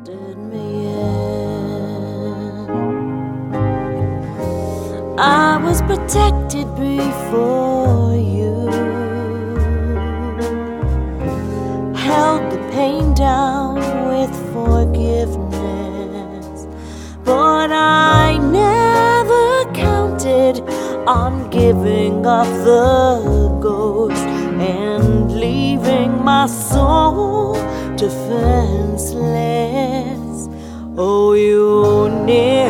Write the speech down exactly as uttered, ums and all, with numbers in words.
did me in. I was protected before you, held the pain down with forgiveness, but I never counted on giving up the ghost and leaving my soul defenseless. Oh, you near